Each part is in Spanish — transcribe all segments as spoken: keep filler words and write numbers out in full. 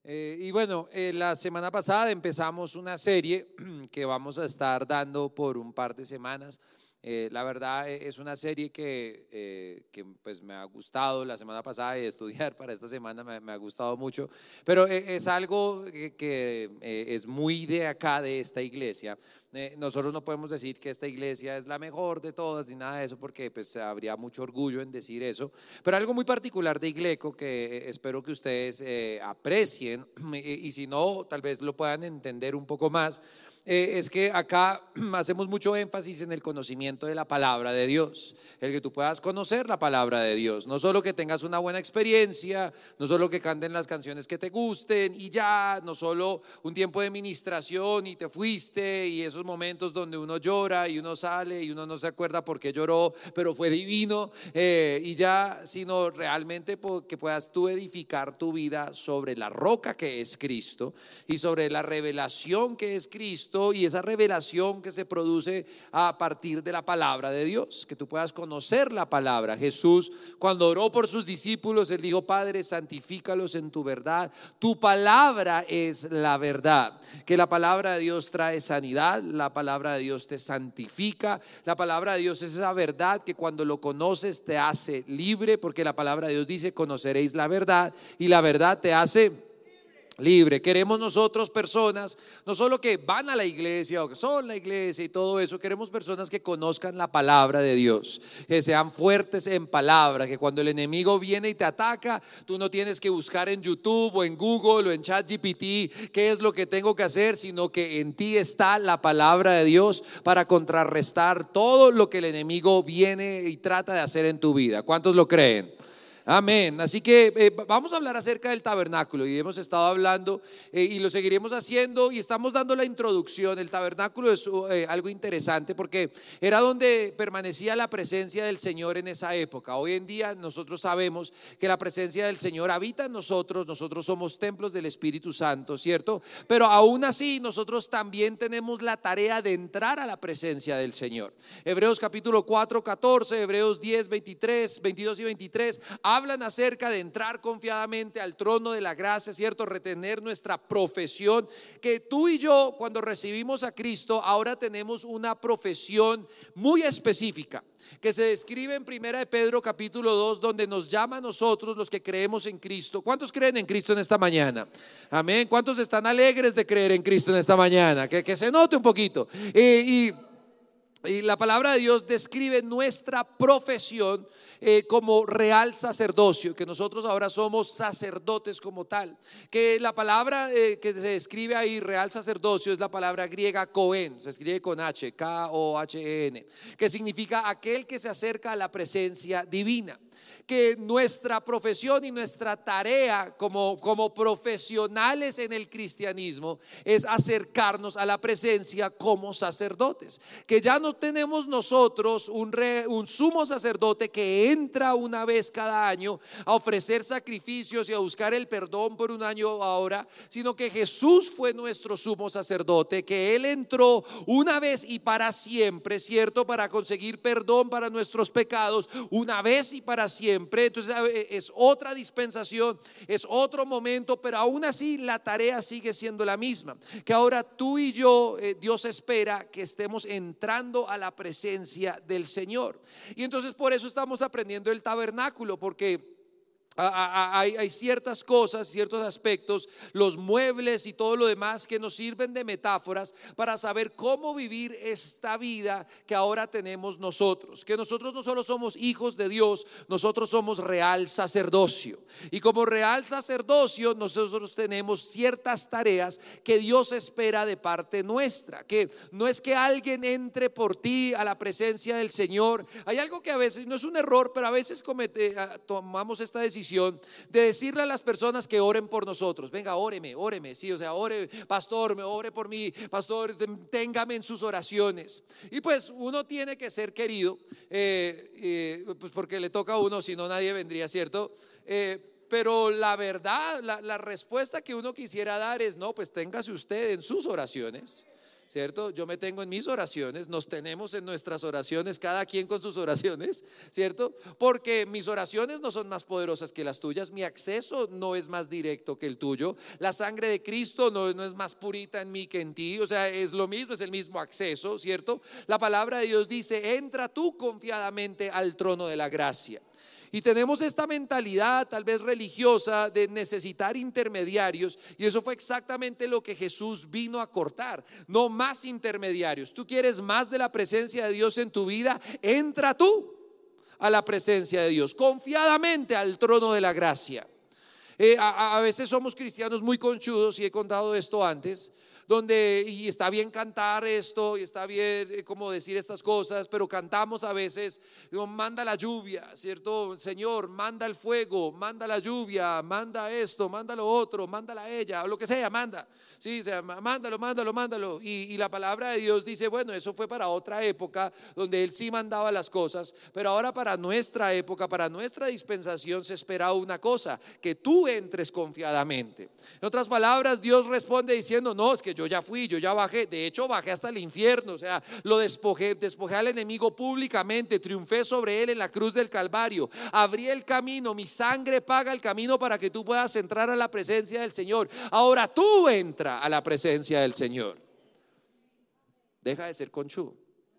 Eh, y bueno, eh, la semana pasada empezamos una serie que vamos a estar dando por un par de semanas. Eh, la verdad eh, es una serie que, eh, que pues me ha gustado la semana pasada, y estudiar para esta semana me, me ha gustado mucho, pero eh, es algo que, que eh, es muy de acá, de esta iglesia. Eh, nosotros no podemos decir que esta iglesia es la mejor de todas ni nada de eso, porque pues habría mucho orgullo en decir eso, pero algo muy particular de Igleco que eh, espero que ustedes eh, aprecien y, y si no, tal vez lo puedan entender un poco más. Eh, es que acá hacemos mucho énfasis en el conocimiento de la palabra de Dios, el que tú puedas conocer la palabra de Dios, no solo que tengas una buena experiencia, no solo que canten las canciones que te gusten y ya, no solo un tiempo de ministración y te fuiste, y esos momentos donde uno llora y uno sale y uno no se acuerda por qué lloró, pero fue divino, eh, y ya, sino realmente que puedas tú edificar tu vida sobre la roca que es Cristo y sobre la revelación que es Cristo, y esa revelación que se produce a partir de la palabra de Dios, que tú puedas conocer la palabra. Jesús, cuando oró por sus discípulos, él dijo: Padre, santifícalos en tu verdad, tu palabra es la verdad. Que la palabra de Dios trae sanidad, la palabra de Dios te santifica, la palabra de Dios es esa verdad que cuando lo conoces te hace libre, porque la palabra de Dios dice: conoceréis la verdad y la verdad te hace libre. Queremos nosotros personas, no solo que van a la iglesia o que son la iglesia y todo eso, queremos personas que conozcan la palabra de Dios, que sean fuertes en palabra, que cuando el enemigo viene y te ataca, tú no tienes que buscar en YouTube o en Google o en ChatGPT qué es lo que tengo que hacer, sino que en ti está la palabra de Dios para contrarrestar todo lo que el enemigo viene y trata de hacer en tu vida. ¿Cuántos lo creen? Amén. Así que eh, vamos a hablar acerca del tabernáculo, y hemos estado hablando eh, y lo seguiremos haciendo, y estamos dando la introducción. El tabernáculo es eh, algo interesante porque era donde permanecía la presencia del Señor en esa época. Hoy en día nosotros sabemos que la presencia del Señor habita en nosotros, nosotros somos templos del Espíritu Santo, ¿cierto? Pero aún así nosotros también tenemos la tarea de entrar a la presencia del Señor. Hebreos capítulo cuatro, catorce, Hebreos diez, veintitrés, veintidós y veintitrés hablan acerca de entrar confiadamente al trono de la gracia, ¿cierto? Retener nuestra profesión, que tú y yo cuando recibimos a Cristo ahora tenemos una profesión muy específica que se describe en Primera de Pedro capítulo dos, donde nos llama a nosotros los que creemos en Cristo. ¿Cuántos creen en Cristo en esta mañana? Amén. ¿Cuántos están alegres de creer en Cristo en esta mañana? Que, que se note un poquito. Eh, y Y la palabra de Dios describe nuestra profesión eh, como real sacerdocio, que nosotros ahora somos sacerdotes como tal. Que la palabra eh, que se describe ahí, real sacerdocio, es la palabra griega Cohen, se escribe con H, K O H E N, que significa aquel que se acerca a la presencia divina. Que nuestra profesión y nuestra tarea como, como profesionales en el cristianismo es acercarnos a la presencia como sacerdotes. Que ya no tenemos nosotros un, re, un sumo sacerdote que entra una vez cada año a ofrecer sacrificios y a buscar el perdón por un año ahora, sino que Jesús fue nuestro sumo sacerdote, que Él entró una vez y para siempre, ¿cierto? Para conseguir perdón para nuestros pecados, una vez y para siempre. Entonces es otra dispensación, es otro momento, pero aún así la tarea sigue siendo la misma. Que ahora tú y yo, eh, Dios espera que estemos entrando a la presencia del Señor. Y entonces por eso estamos aprendiendo el tabernáculo, porque Hay, hay ciertas cosas, ciertos aspectos, los muebles y todo lo demás que nos sirven de metáforas para saber cómo vivir esta vida que ahora tenemos nosotros. Que nosotros no solo somos hijos de Dios, nosotros somos real sacerdocio. Y como real sacerdocio nosotros tenemos ciertas tareas que Dios espera de parte nuestra. Que no es que alguien entre por ti a la presencia del Señor. Hay algo que a veces, no es un error, pero a veces comete, tomamos esta decisión de decirle a las personas que oren por nosotros. Venga, óreme, óreme, sí, o sea, ore, pastor, me ore por mí, pastor, téngame en sus oraciones. Y pues uno tiene que ser querido, eh, eh, pues porque le toca a uno, si no nadie vendría, ¿cierto? Eh, pero la verdad, la, la respuesta que uno quisiera dar es: no, pues téngase usted en sus oraciones. ¿cierto? Yo me tengo en mis oraciones, nos tenemos en nuestras oraciones, cada quien con sus oraciones, ¿cierto? Porque mis oraciones no son más poderosas que las tuyas, mi acceso no es más directo que el tuyo, la sangre de Cristo no, no es más purita en mí que en ti, o sea, es lo mismo, es el mismo acceso, ¿cierto? La palabra de Dios dice, entra tú confiadamente al trono de la gracia. Y tenemos esta mentalidad tal vez religiosa de necesitar intermediarios, y eso fue exactamente lo que Jesús vino a cortar. No más intermediarios. Tú quieres más de la presencia de Dios en tu vida, entra tú a la presencia de Dios confiadamente al trono de la gracia. Eh, a, a veces somos cristianos muy conchudos, y he contado esto antes, donde, y está bien cantar esto, y está bien eh, como decir estas cosas, pero cantamos a veces, digo, manda la lluvia, ¿cierto? Señor, manda el fuego, manda la lluvia, manda esto, manda lo otro, mándala a ella, o lo que sea, manda, sí, o sea, mándalo, mándalo, mándalo, y, y la palabra de Dios dice, bueno, eso fue para otra época, donde Él sí mandaba las cosas, pero ahora para nuestra época, para nuestra dispensación se espera una cosa, que tú entres confiadamente. En otras palabras, Dios responde diciendo, no, es que yo ya fui, yo ya bajé, de hecho bajé hasta el infierno, o sea, lo despojé, despojé al enemigo públicamente, triunfé sobre él en la cruz del Calvario, abrí el camino, mi sangre paga el camino para que tú puedas entrar a la presencia del Señor. Ahora tú entra a la presencia del Señor. Deja de ser conchudo.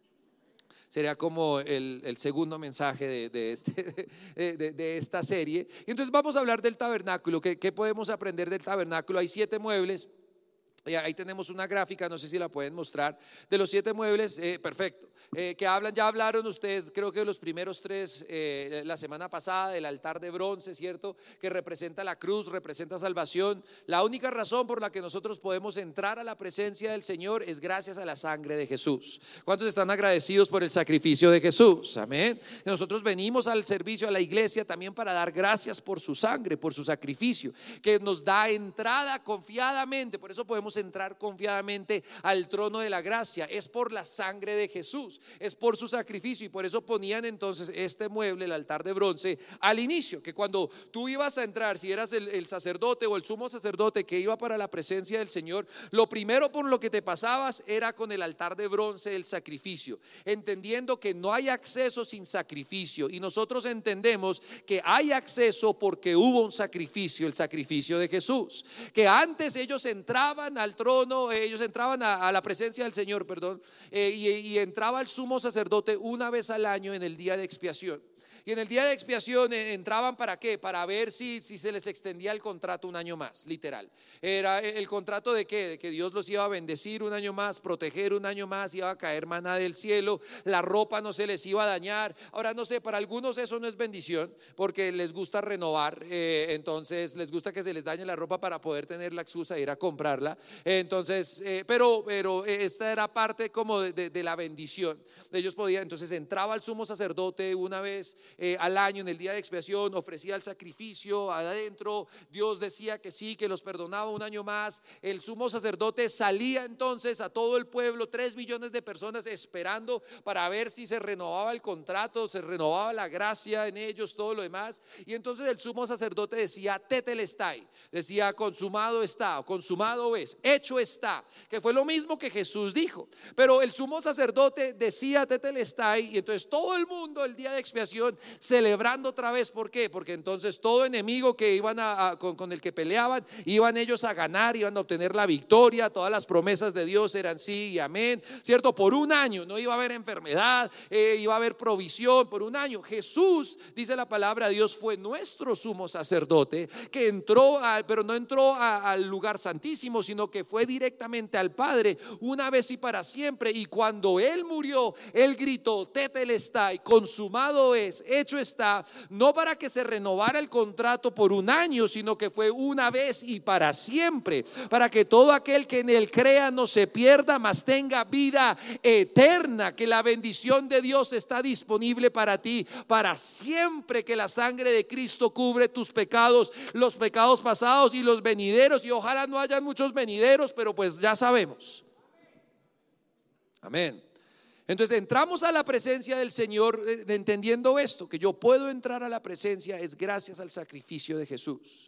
Sería como el, el segundo mensaje de, de, este, de, de, de esta serie. Y entonces vamos a hablar del tabernáculo. ¿Qué, qué podemos aprender del tabernáculo? Hay siete muebles. Ahí tenemos una gráfica, no sé si la pueden mostrar, de los siete muebles, eh, perfecto, eh, que hablan, ya hablaron ustedes, creo que de los primeros tres eh, la semana pasada, del altar de bronce, ¿cierto? Que representa la cruz, representa salvación. La única razón por la que nosotros podemos entrar a la presencia del Señor es gracias a la sangre de Jesús. ¿Cuántos están agradecidos por el sacrificio de Jesús? Amén. Nosotros venimos al servicio, a la iglesia, también para dar gracias por su sangre, por su sacrificio, que nos da entrada confiadamente, por eso podemos entrar confiadamente al trono de la gracia, es por la sangre de Jesús, es por su sacrificio, y por eso ponían entonces este mueble, el altar de bronce, al inicio, que cuando tú ibas a entrar, si eras el, el sacerdote o el sumo sacerdote que iba para la presencia del Señor, lo primero por lo que te pasabas era con el altar de bronce del sacrificio, entendiendo que no hay acceso sin sacrificio, y nosotros entendemos que hay acceso porque hubo un sacrificio, el sacrificio de Jesús, que antes ellos entraban al trono, ellos entraban a, a la presencia del Señor, perdón, eh, y, y entraba el sumo sacerdote una vez al año en el día de expiación. Y en el día de expiación entraban ¿para qué? Para ver si, si se les extendía el contrato un año más, literal. Era el contrato de qué, de que Dios los iba a bendecir un año más, proteger un año más, iba a caer maná del cielo, la ropa no se les iba a dañar. Ahora no sé, para algunos eso no es bendición, porque les gusta renovar, eh, entonces les gusta que se les dañe la ropa para poder tener la excusa de ir a comprarla. Entonces, eh, pero, pero esta era parte como de, de, de la bendición. Ellos podían, entonces entraba el sumo sacerdote una vez Eh, al año en el día de expiación, ofrecía el sacrificio adentro, Dios decía que sí, que los perdonaba un año más. El sumo sacerdote salía entonces a todo el pueblo, tres millones de personas esperando para ver si se renovaba el contrato, se renovaba la gracia en ellos, todo lo demás. Y entonces el sumo sacerdote decía tetelestai, decía consumado está, consumado es, hecho está, que fue lo mismo que Jesús dijo. Pero el sumo sacerdote decía tetelestai, y entonces todo el mundo el día de expiación celebrando otra vez. ¿Por qué? Porque entonces todo enemigo que iban a, a con, con el que peleaban, iban ellos a ganar, iban a obtener la victoria. Todas las promesas de Dios eran sí y amén, ¿cierto? Por un año no iba a haber enfermedad, eh, iba a haber provisión por un año. Jesús, dice la palabra de Dios, fue nuestro sumo sacerdote que entró, a, pero no entró a, al lugar santísimo, sino que fue directamente al Padre una vez y para siempre. Y cuando Él murió, Él gritó tetelestai, consumado es, hecho está, no para que se renovara el contrato por un año, sino que fue una vez y para siempre, para que todo aquel que en Él crea no se pierda, mas tenga vida eterna. Que la bendición de Dios está disponible para ti para siempre, que la sangre de Cristo cubre tus pecados, los pecados pasados y los venideros, y ojalá no hayan muchos venideros, pero pues ya sabemos. Amén. Entonces entramos a la presencia del Señor entendiendo esto, que yo puedo entrar a la presencia es gracias al sacrificio de Jesús.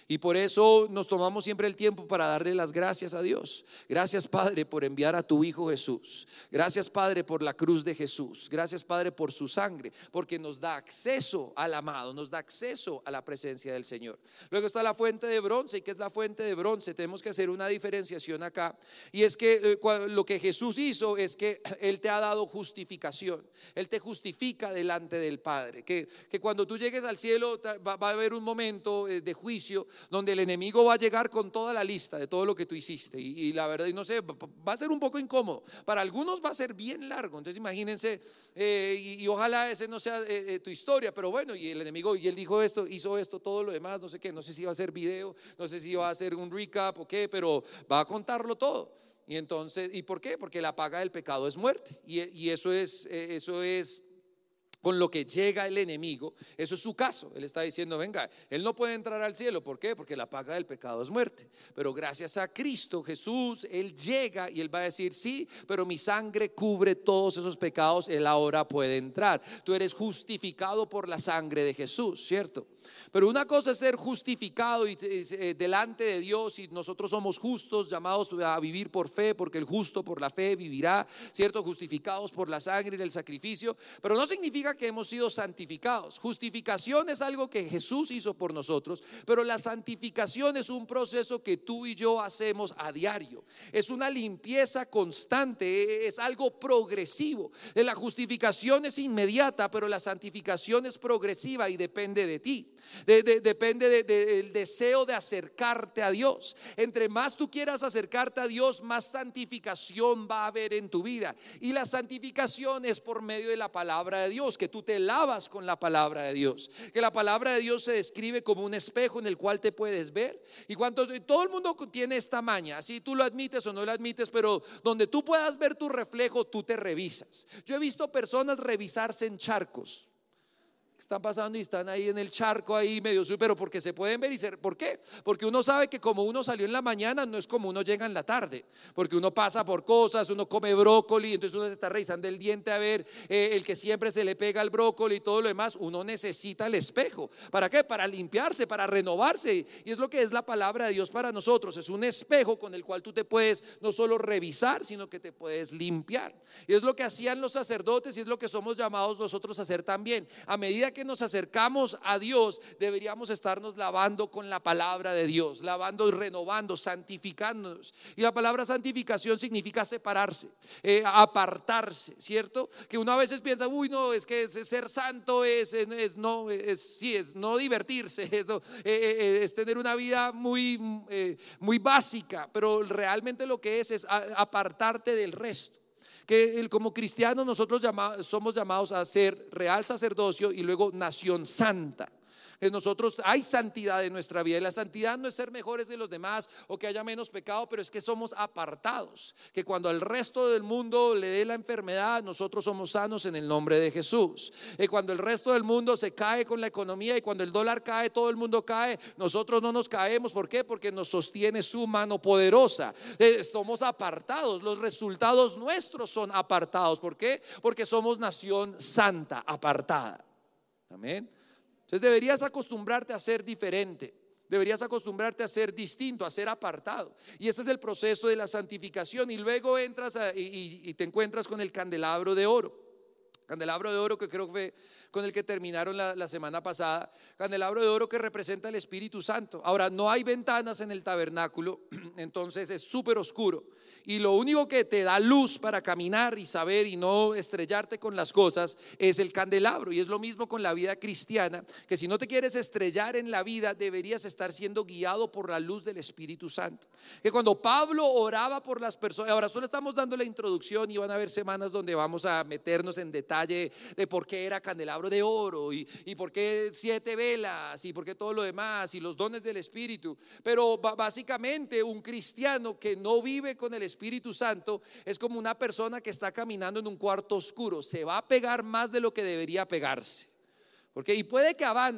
Y por eso nos tomamos siempre el tiempo para darle las gracias a Dios. Gracias, Padre, por enviar a tu Hijo Jesús. Gracias, Padre, por la cruz de Jesús. Gracias, Padre, por su sangre, porque nos da acceso al amado, nos da acceso a la presencia del Señor. Luego está la fuente de bronce. ¿Y qué es la fuente de bronce? Tenemos que hacer una diferenciación acá. Y es que eh, lo que Jesús hizo es que Él te ha dado justificación. Él te justifica delante del Padre. Que, que cuando tú llegues al cielo va, va a haber un momento de juicio donde el enemigo va a llegar con toda la lista de todo lo que tú hiciste y, y la verdad, y no sé, va a ser un poco incómodo, para algunos va a ser bien largo, entonces imagínense, eh, y, y ojalá ese no sea eh, eh, tu historia, pero bueno, y el enemigo, y él dijo esto, hizo esto, todo lo demás, no sé qué, no sé si va a ser video, no sé si va a ser un recap o qué, pero va a contarlo todo. Y entonces, ¿y por qué? Porque la paga del pecado es muerte, y, y eso es, eh, eso es con lo que llega el enemigo. Eso es su caso. Él está diciendo, venga, él no puede entrar al cielo. ¿Por qué? Porque la paga del pecado es muerte. Pero gracias a Cristo Jesús, él llega y él va a decir, sí, pero mi sangre cubre todos esos pecados, él ahora puede entrar. Tú eres justificado por la sangre de Jesús, ¿cierto? Pero una cosa es ser justificado y, eh, delante de Dios, y nosotros somos justos, llamados a vivir por fe, porque el justo por la fe vivirá, ¿cierto? Justificados por la sangre y el sacrificio, pero no significa que hemos sido santificados. Justificación es algo que Jesús hizo por nosotros, pero la santificación es un proceso que tú y yo hacemos a diario. Es una limpieza constante, es algo progresivo. La justificación es inmediata, pero la santificación es progresiva y depende de ti. De, de, depende de, de, del deseo de acercarte a Dios. Entre más tú quieras acercarte a Dios, más santificación va a haber en tu vida. Y la santificación es por medio de la palabra de Dios, que tú te lavas con la palabra de Dios, que la palabra de Dios se describe como un espejo en el cual te puedes ver. Y cuando todo el mundo tiene esta maña, así tú lo admites o no lo admites, pero donde tú puedas ver tu reflejo, tú te revisas. Yo he visto personas revisarse en charcos. Están pasando y están ahí en el charco ahí medio, pero porque se pueden ver y ser, ¿por qué? Porque uno sabe que como uno salió en la mañana no es como uno llega en la tarde, porque uno pasa por cosas, uno come brócoli, entonces uno se está revisando el diente a ver eh, el que siempre se le pega al brócoli y todo lo demás. Uno necesita el espejo, ¿para qué? Para limpiarse, para renovarse, y es lo que es la palabra de Dios para nosotros. Es un espejo con el cual tú te puedes no solo revisar, sino que te puedes limpiar, y es lo que hacían los sacerdotes y es lo que somos llamados nosotros a hacer también. A medida que nos acercamos a Dios, deberíamos estarnos lavando con la palabra de Dios, lavando y renovando, santificándonos. Y la palabra santificación significa separarse, eh, apartarse, ¿cierto? Que uno a veces piensa, uy, no, es que ser santo es, es no, es, sí, es no divertirse, es, no, eh, es tener una vida muy, eh, muy básica, pero realmente lo que es es apartarte del resto. Que como cristianos nosotros llama, somos llamados a ser real sacerdocio y luego nación santa. Que nosotros hay santidad en nuestra vida, y la santidad no es ser mejores de los demás o que haya menos pecado, pero es que somos apartados, que cuando al resto del mundo le dé la enfermedad, nosotros somos sanos en el nombre de Jesús. Y cuando el resto del mundo se cae con la economía y cuando el dólar cae, todo el mundo cae, nosotros no nos caemos. ¿Por qué? Porque nos sostiene su mano poderosa. Eh, somos apartados, los resultados nuestros son apartados. ¿Por qué? Porque somos nación santa, apartada. Amén. Entonces deberías acostumbrarte a ser diferente, deberías acostumbrarte a ser distinto, a ser apartado. Y ese es el proceso de la santificación. Y luego entras a, y, y te encuentras con el candelabro de oro. Candelabro de oro que creo que fue con el que terminaron la, la semana pasada. Candelabro de oro que representa el Espíritu Santo. Ahora, no hay ventanas en el tabernáculo, entonces es súper oscuro. Y lo único que te da luz para caminar y saber y no estrellarte con las cosas es el candelabro. Y es lo mismo con la vida cristiana, que si no te quieres estrellar en la vida, deberías estar siendo guiado por la luz del Espíritu Santo. Que cuando Pablo oraba por las personas, ahora solo estamos dando la introducción y van a haber semanas donde vamos a meternos en detalle de por qué era candelabro de oro y, y por qué siete velas y por qué todo lo demás y los dones del Espíritu. Pero básicamente un cristiano que no vive con el Espíritu Santo es como una persona que está caminando en un cuarto oscuro. Se va a pegar más de lo que debería pegarse, porque y puede que avance,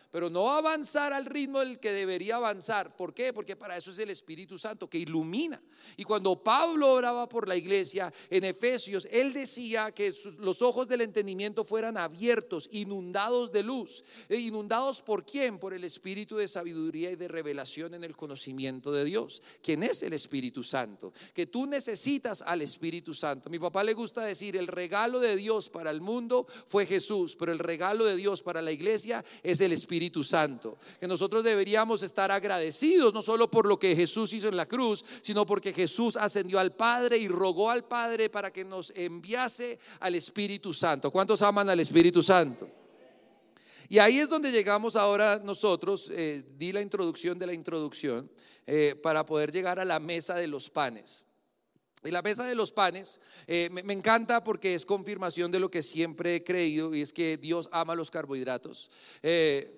pero no avanzar al ritmo del que debería avanzar. ¿Por qué? Porque para eso es el Espíritu Santo que ilumina. Y cuando Pablo oraba por la iglesia en Efesios, él decía que sus, los ojos del entendimiento fueran abiertos, inundados de luz. ¿E inundados por quién? Por el Espíritu de sabiduría y de revelación en el conocimiento de Dios. ¿Quién es el Espíritu Santo? Que tú necesitas al Espíritu Santo. A mi papá le gusta decir, el regalo de Dios para el mundo fue Jesús, pero el regalo de Dios para la iglesia es el Espíritu Espíritu Santo, que nosotros deberíamos estar agradecidos no solo por lo que Jesús hizo en la cruz, sino porque Jesús ascendió al Padre y rogó al Padre para que nos enviase al Espíritu Santo. ¿Cuántos aman al Espíritu Santo? Y ahí es donde llegamos ahora nosotros, eh, di la introducción de la introducción, eh, para poder llegar a la mesa de los panes. Y la mesa de los panes eh, me, me encanta porque es confirmación de lo que siempre he creído, y es que Dios ama los carbohidratos. Eh,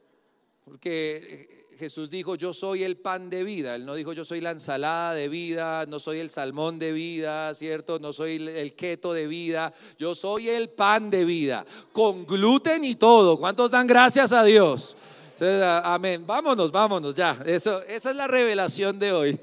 Porque Jesús dijo, yo soy el pan de vida. Él no dijo, yo soy la ensalada de vida, no soy el salmón de vida, ¿cierto? No soy el keto de vida. Yo soy el pan de vida, con gluten y todo. ¿Cuántos dan gracias a Dios? Amén. Vámonos, vámonos ya. Eso, esa es la revelación de hoy.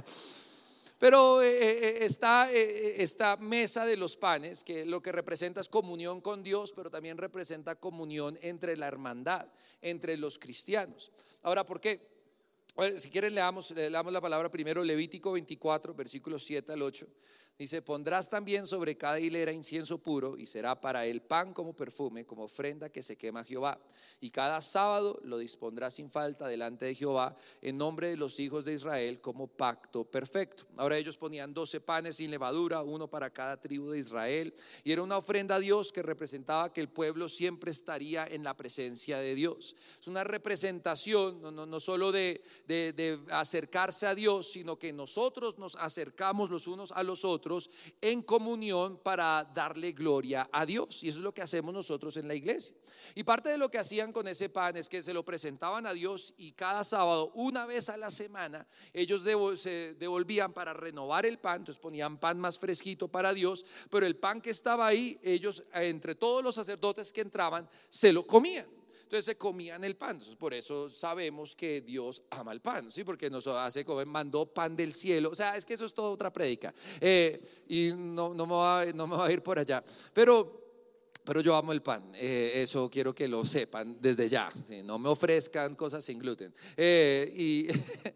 Pero eh, está eh, esta mesa de los panes, que lo que representa es comunión con Dios, pero también representa comunión entre la hermandad, entre los cristianos. Ahora, ¿por qué? Bueno, si quieren leamos, leamos la palabra primero, Levítico veinticuatro, versículos siete al ocho. Dice, pondrás también sobre cada hilera incienso puro, y será para él pan como perfume, como ofrenda que se quema a Jehová. Y cada sábado lo dispondrás sin falta delante de Jehová, en nombre de los hijos de Israel, como pacto perfecto. Ahora ellos ponían doce panes sin levadura, uno para cada tribu de Israel, y era una ofrenda a Dios que representaba que el pueblo siempre estaría en la presencia de Dios. Es una representación no, no, no solo de, de, de acercarse a Dios, sino que nosotros nos acercamos los unos a los otros en comunión para darle gloria a Dios. Y eso es lo que hacemos nosotros en la iglesia. Y parte de lo que hacían con ese pan es que se lo presentaban a Dios, y cada sábado, una vez a la semana, ellos se devolvían para renovar el pan. Entonces ponían pan más fresquito para Dios, pero el pan que estaba ahí, ellos, entre todos los sacerdotes que entraban, se lo comían. Entonces se comían el pan. Entonces, por eso sabemos que Dios ama el pan, ¿sí? Porque nos hace comer, mandó pan del cielo. O sea, es que eso es toda otra prédica, eh, y no, no, me va, no me va a ir por allá. Pero Pero yo amo el pan, eh, eso quiero que lo sepan desde ya, ¿sí? No me ofrezcan cosas sin gluten. Eh, y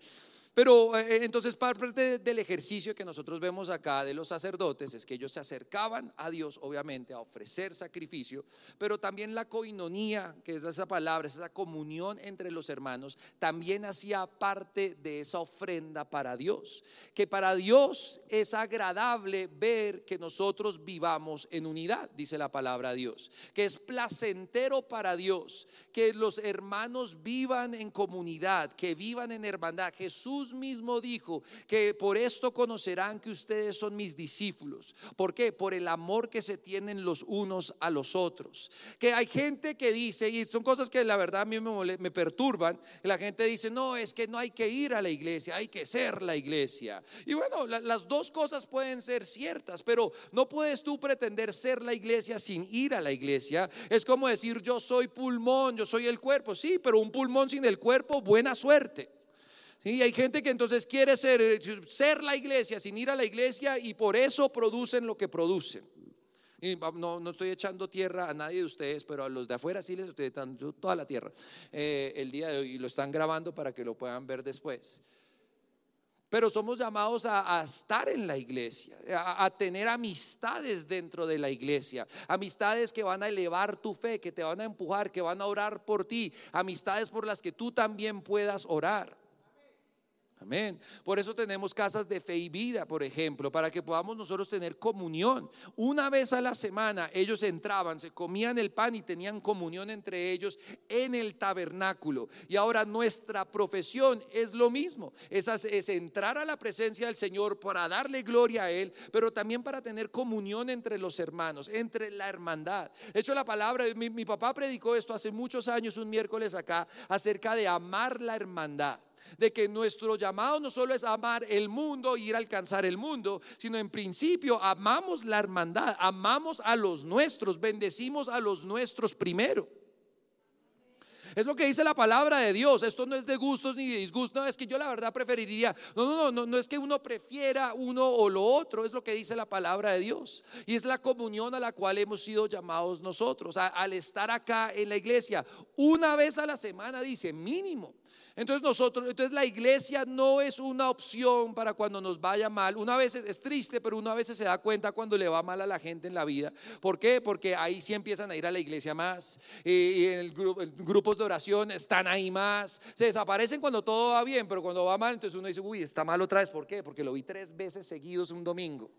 Pero eh, entonces parte del ejercicio que nosotros vemos acá de los sacerdotes es que ellos se acercaban a Dios, obviamente, a ofrecer sacrificio, pero también la coinonía, que es esa palabra, esa comunión entre los hermanos, también hacía parte de esa ofrenda para Dios. Que para Dios es agradable ver que nosotros vivamos en unidad, dice la palabra de Dios. Que es placentero para Dios que los hermanos vivan en comunidad, que vivan en hermandad. Jesús mismo dijo que por esto conocerán que ustedes son mis discípulos. ¿Por qué? Por el amor que se tienen los unos a los otros. Que hay gente que dice, y son cosas que la verdad a mí me, me perturban, la gente dice, no, es que no hay que ir a la iglesia, hay que ser la iglesia. Y bueno, la, las dos cosas pueden ser ciertas, pero no puedes tú pretender ser la iglesia sin ir a la iglesia. Es como decir, yo soy pulmón, yo soy el cuerpo. Sí, pero un pulmón sin el cuerpo, buena suerte. Sí, hay gente que entonces quiere ser, ser la iglesia sin ir a la iglesia, y por eso producen lo que producen. Y no, no estoy echando tierra a nadie de ustedes, pero a los de afuera sí les estoy echando toda la tierra eh, el día de hoy, y lo están grabando para que lo puedan ver después. Pero somos llamados a, a estar en la iglesia, a, a tener amistades dentro de la iglesia, amistades que van a elevar tu fe, que te van a empujar, que van a orar por ti, amistades por las que tú también puedas orar. Amén. Por eso tenemos casas de fe y vida, por ejemplo, para que podamos nosotros tener comunión. Una vez a la semana ellos entraban, se comían el pan y tenían comunión entre ellos en el tabernáculo. Y ahora nuestra profesión es lo mismo, es, es entrar a la presencia del Señor para darle gloria a Él, pero también para tener comunión entre los hermanos, entre la hermandad. De hecho, la palabra, mi, mi papá predicó esto hace muchos años, un miércoles acá, acerca de amar la hermandad. De que nuestro llamado no solo es amar el mundo y ir a alcanzar el mundo, sino en principio amamos la hermandad, amamos a los nuestros, bendecimos a los nuestros primero. Es lo que dice la palabra de Dios. Esto no es de gustos ni de disgustos. No, es que yo la verdad preferiría. No, no, no, no, no es que uno prefiera uno o lo otro. Es lo que dice la palabra de Dios. Y es la comunión a la cual hemos sido llamados nosotros. A, al estar acá en la iglesia, una vez a la semana, dice, mínimo. Entonces nosotros, entonces la iglesia no es una opción para cuando nos vaya mal. Una vez es, es triste, pero uno a veces se da cuenta cuando le va mal a la gente en la vida. ¿Por qué? Porque ahí sí empiezan a ir a la iglesia más, y, y en el grupo, en grupos de oración están ahí más. Se desaparecen cuando todo va bien, pero cuando va mal, entonces uno dice, uy, está mal otra vez. ¿Por qué? Porque lo vi tres veces seguidos un domingo.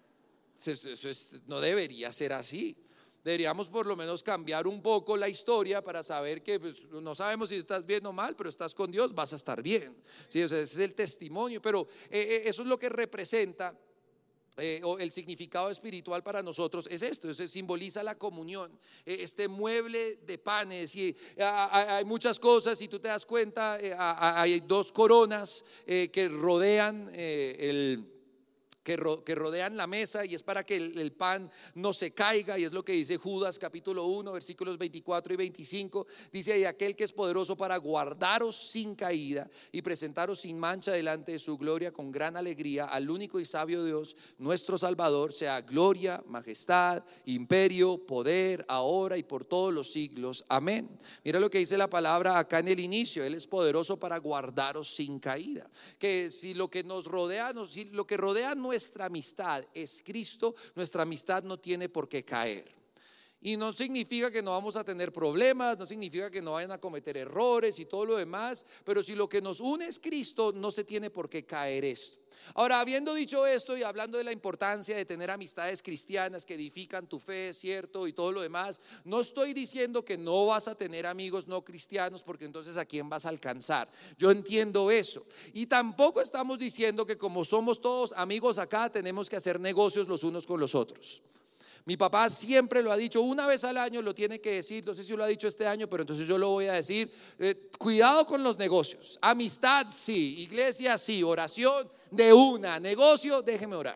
Eso, eso es, no debería ser así. Deberíamos por lo menos cambiar un poco la historia para saber que pues, no sabemos si estás bien o mal, pero estás con Dios, vas a estar bien. ¿Sí? O sea, ese es el testimonio, pero eh, eso es lo que representa eh, o el significado espiritual para nosotros. Es esto, eso simboliza la comunión, eh, este mueble de panes. Y eh, hay muchas cosas, si tú te das cuenta, eh, hay dos coronas eh, que rodean eh, el Que, ro, que rodean la mesa, y es para que el, el pan no se caiga, y es lo que dice Judas capítulo uno versículos veinticuatro y veinticinco. Dice: y aquel que es poderoso para guardaros sin caída y presentaros sin mancha delante de su gloria con gran alegría, al único y sabio Dios nuestro Salvador, sea gloria, majestad, imperio, poder, ahora y por todos los siglos, amén. Mira lo que dice la palabra acá en el inicio: Él es poderoso para guardaros sin caída. Que si lo que nos rodea, si lo que rodea nuestra amistad es Cristo, nuestra amistad no tiene por qué caer. Y no significa que no vamos a tener problemas, no significa que no vayan a cometer errores y todo lo demás, pero si lo que nos une es Cristo, no se tiene por qué caer esto. Ahora, habiendo dicho esto y hablando de la importancia de tener amistades cristianas que edifican tu fe, cierto, y todo lo demás, no estoy diciendo que no vas a tener amigos no cristianos, porque entonces ¿a quién vas a alcanzar? Yo entiendo eso. Y tampoco estamos diciendo que como somos todos amigos acá, tenemos que hacer negocios los unos con los otros. Mi papá siempre lo ha dicho, una vez al año lo tiene que decir, no sé si lo ha dicho este año, pero entonces yo lo voy a decir, eh, cuidado con los negocios. Amistad sí, iglesia sí, oración de una, negocio déjeme orar.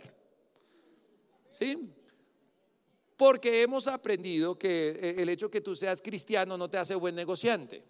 ¿Sí? Porque hemos aprendido que el hecho que tú seas cristiano no te hace buen negociante.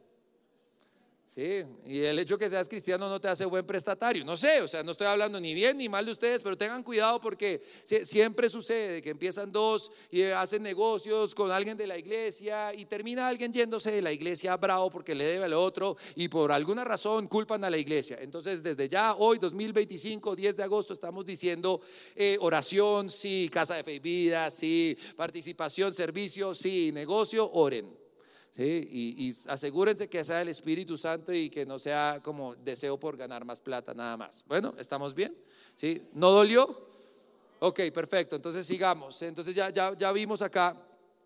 Sí, y el hecho que seas cristiano no te hace buen prestatario. No sé, o sea, no estoy hablando ni bien ni mal de ustedes, pero tengan cuidado porque siempre sucede que empiezan dos y hacen negocios con alguien de la iglesia y termina alguien yéndose de la iglesia bravo porque le debe al otro y por alguna razón culpan a la iglesia. Entonces, desde ya, hoy, dos mil veinticinco, diez de agosto, estamos diciendo eh, oración, sí, casa de fe y vida, sí, participación, servicio, sí, negocio, oren. Sí, y, y asegúrense que sea el Espíritu Santo y que no sea como deseo por ganar más plata nada más. Bueno, ¿estamos bien? ¿Sí? ¿No dolió? Ok, perfecto, entonces sigamos. Entonces ya, ya, ya vimos acá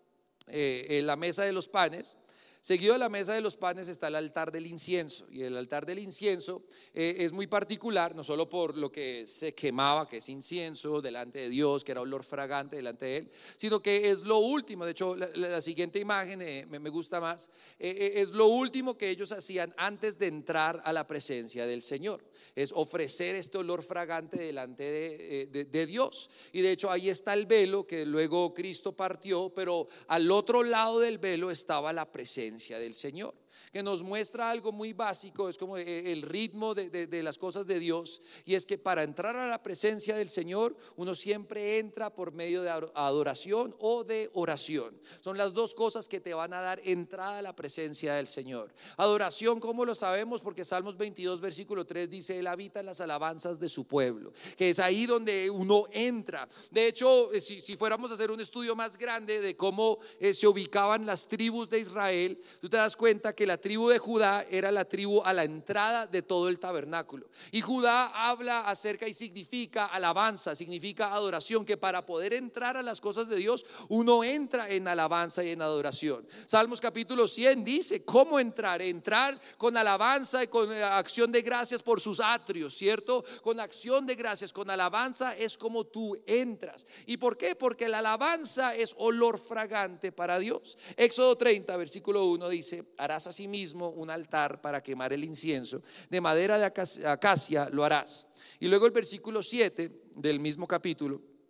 eh, en la mesa de los panes. Seguido de la mesa de los panes está el altar del incienso, y el altar del incienso eh, es muy particular, no solo por lo que se quemaba, que es incienso delante de Dios, que era olor fragante delante de Él, sino que es lo último. De hecho, la, la siguiente imagen eh, me, me gusta más, eh, eh, es lo último que ellos hacían antes de entrar a la presencia del Señor, es ofrecer este olor fragante delante de, de, de Dios. Y de hecho ahí está el velo que luego Cristo partió, pero al otro lado del velo estaba la presencia del Señor, que nos muestra algo muy básico, es como el ritmo de, de, de las cosas de Dios, y es que para entrar a la presencia del Señor uno siempre entra por medio de adoración o de oración. Son las dos cosas que te van a dar entrada a la presencia del Señor. Adoración, ¿cómo lo sabemos? Porque Salmos veintidós versículo tres dice: Él habita en las alabanzas de su pueblo, que es ahí donde uno entra. De hecho, si, si fuéramos a hacer un estudio más grande de cómo eh, se ubicaban las tribus de Israel, tú te das cuenta que la tribu de Judá era la tribu a la entrada de todo el tabernáculo, y Judá habla acerca y significa alabanza, significa adoración, que para poder entrar a las cosas de Dios uno entra en alabanza y en adoración. Salmos capítulo cien dice cómo entrar, entrar con alabanza y con acción de gracias por sus atrios, ¿cierto? Con acción de gracias, con alabanza es como tú entras. ¿Y por qué? Porque la alabanza es olor fragante para Dios. Éxodo treinta versículo uno dice: harás así mismo un altar para quemar el incienso, de madera de acacia lo harás. Y luego el versículo siete del mismo capítulo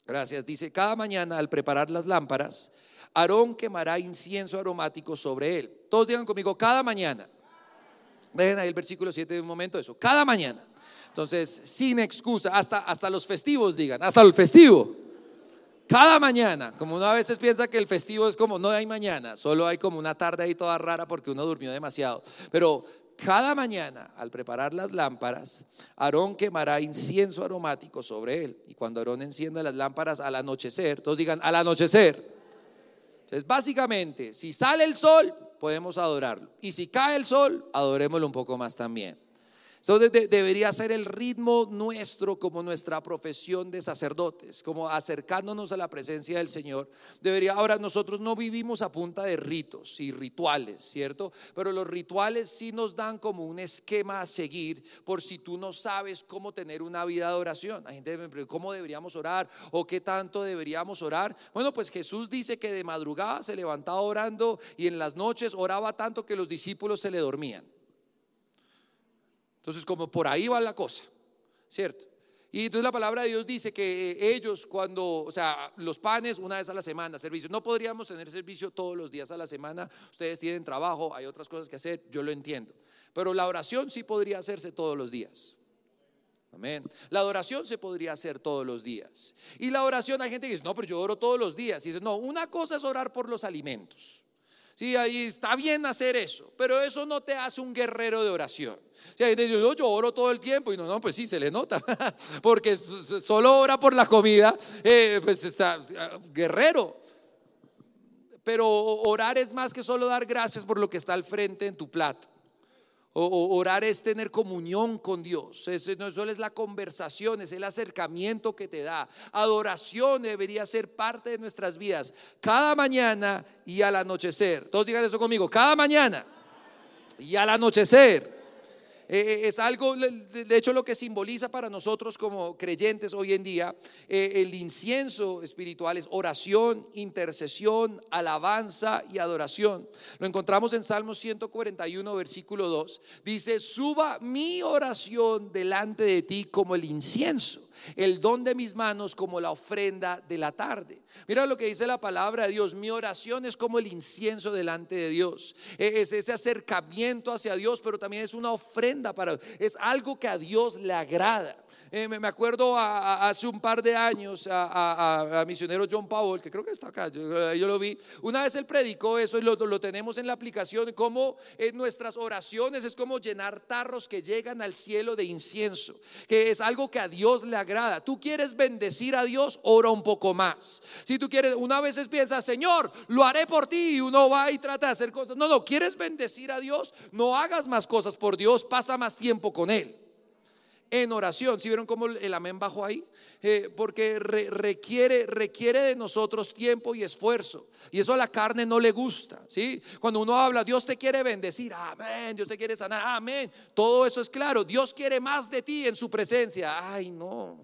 Gracias. Dice, cada mañana al preparar las lámparas, Aarón quemará incienso aromático sobre él. Todos digan conmigo, cada mañana. Dejen ahí el versículo siete de un momento, eso, cada mañana. Entonces, sin excusa, hasta, hasta los festivos digan, hasta el festivo. Cada mañana, como uno a veces piensa que el festivo es como no hay mañana, solo hay como una tarde ahí toda rara porque uno durmió demasiado. Pero cada mañana, al preparar las lámparas, Aarón quemará incienso aromático sobre él. Y cuando Aarón encienda las lámparas al anochecer, todos digan al anochecer. Entonces, básicamente, si sale el sol, podemos adorarlo. Y si cae el sol, adorémoslo un poco más también. Entonces de, debería ser el ritmo nuestro como nuestra profesión de sacerdotes, como acercándonos a la presencia del Señor. Debería, ahora nosotros no vivimos a punta de ritos y rituales, ¿cierto? Pero los rituales sí nos dan como un esquema a seguir por si tú no sabes cómo tener una vida de oración. Hay gente que me pregunta, ¿cómo deberíamos orar? ¿O qué tanto deberíamos orar? Bueno, pues Jesús dice que de madrugada se levantaba orando y en las noches oraba tanto que los discípulos se le dormían. Entonces, como por ahí va la cosa, ¿cierto? Y entonces la palabra de Dios dice que ellos cuando, o sea, los panes una vez a la semana, servicio. No podríamos tener servicio todos los días a la semana. Ustedes tienen trabajo, hay otras cosas que hacer, yo lo entiendo. Pero la oración sí podría hacerse todos los días. Amén. La adoración se podría hacer todos los días. Y la oración, hay gente que dice, no, pero yo oro todos los días. Y dice, no, una cosa es orar por los alimentos. Sí, ahí está bien hacer eso, pero eso no te hace un guerrero de oración. Sí, ahí dice, yo, yo oro todo el tiempo y no, no, pues sí, se le nota, porque solo ora por la comida, eh, pues está guerrero. Pero orar es más que solo dar gracias por lo que está al frente en tu plato. O, o orar es tener comunión con Dios. Eso no solo es la conversación, es el acercamiento que te da. Adoración debería ser parte de nuestras vidas cada mañana y al anochecer. Todos digan eso conmigo, cada mañana y al anochecer. Eh, es algo, de hecho, lo que simboliza para nosotros como creyentes hoy en día, eh, el incienso espiritual es oración, intercesión, alabanza y adoración. Lo encontramos en Salmos ciento cuarenta y uno, versículo dos. Dice, suba mi oración delante de ti como el incienso, el don de mis manos como la ofrenda de la tarde. Mira lo que dice la palabra de Dios, mi oración es como el incienso delante de Dios. Es ese acercamiento hacia Dios, pero también es una ofrenda para, es algo que a Dios le agrada. Eh, me acuerdo a, a, hace un par de años a, a, a misionero John Powell, que creo que está acá, yo, yo lo vi. Una vez él predicó eso y lo, lo tenemos en la aplicación, como en nuestras oraciones es como llenar tarros que llegan al cielo de incienso, que es algo que a Dios le agrada. Tú quieres bendecir a Dios, ora un poco más. Si tú quieres, una vez piensas, Señor, lo haré por ti, y uno va y trata de hacer cosas. No, no, quieres bendecir a Dios, no hagas más cosas por Dios, pasa más tiempo con Él. En oración, ¿sí vieron cómo el amén bajó ahí? Eh, porque re, requiere, requiere de nosotros tiempo y esfuerzo, y eso a la carne no le gusta, ¿sí? Cuando uno habla, Dios te quiere bendecir, amén, Dios te quiere sanar, amén, todo eso es claro. Dios quiere más de ti en su presencia, ay no.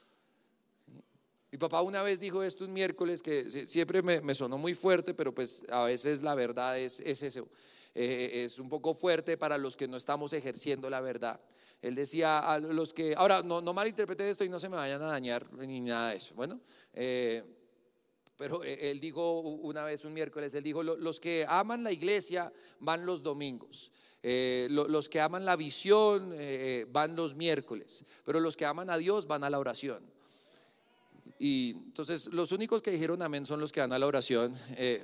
Mi papá una vez dijo esto un miércoles que siempre me, me sonó muy fuerte, pero pues a veces la verdad es, es eso, eh, es un poco fuerte para los que no estamos ejerciendo la verdad. Él decía a los que, ahora no, no malinterpreten esto y no se me vayan a dañar ni nada de eso, bueno, eh, pero él dijo una vez un miércoles, él dijo, los que aman la iglesia van los domingos, eh, los que aman la visión eh, van los miércoles, pero los que aman a Dios van a la oración. Y entonces los únicos que dijeron amén son los que van a la oración. eh,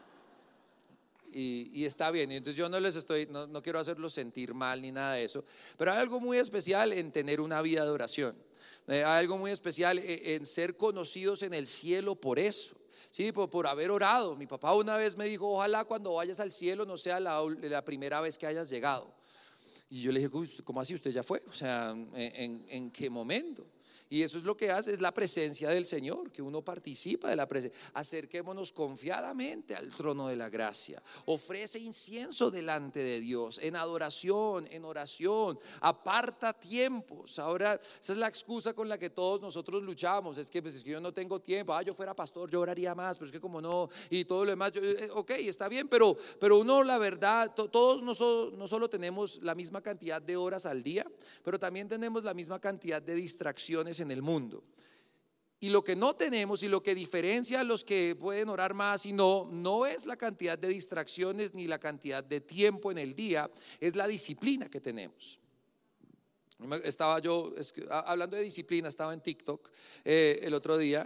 Y, y está bien, entonces yo no les estoy, no, no quiero hacerlos sentir mal ni nada de eso, pero hay algo muy especial en tener una vida de oración, eh, hay algo muy especial en, en ser conocidos en el cielo por eso, sí, por, por haber orado. Mi papá una vez me dijo, ojalá cuando vayas al cielo no sea la, la primera vez que hayas llegado. Y yo le dije, ¿cómo así? ¿Usted ya fue? O sea, ¿en, en, en qué momento? Y eso es lo que hace, es la presencia del Señor, que uno participa de la presencia. Acerquémonos confiadamente al trono de la gracia. Ofrece incienso delante de Dios, en adoración, en oración. Aparta tiempos. Ahora, esa es la excusa con la que todos nosotros luchamos. Es que, pues, es que yo no tengo tiempo. Ah, yo fuera pastor, yo oraría más, pero es que como no, y todo lo demás. Yo, ok, está bien, pero, pero uno, la verdad, to, todos no, so, no solo tenemos la misma cantidad de horas al día, pero también tenemos la misma cantidad de distracciones en el mundo. Y lo que no tenemos y lo que diferencia a los que pueden orar más y no, no es la cantidad de distracciones ni la cantidad de tiempo en el día, es la disciplina que tenemos. Estaba yo, hablando de disciplina, estaba en TikTok eh, el otro día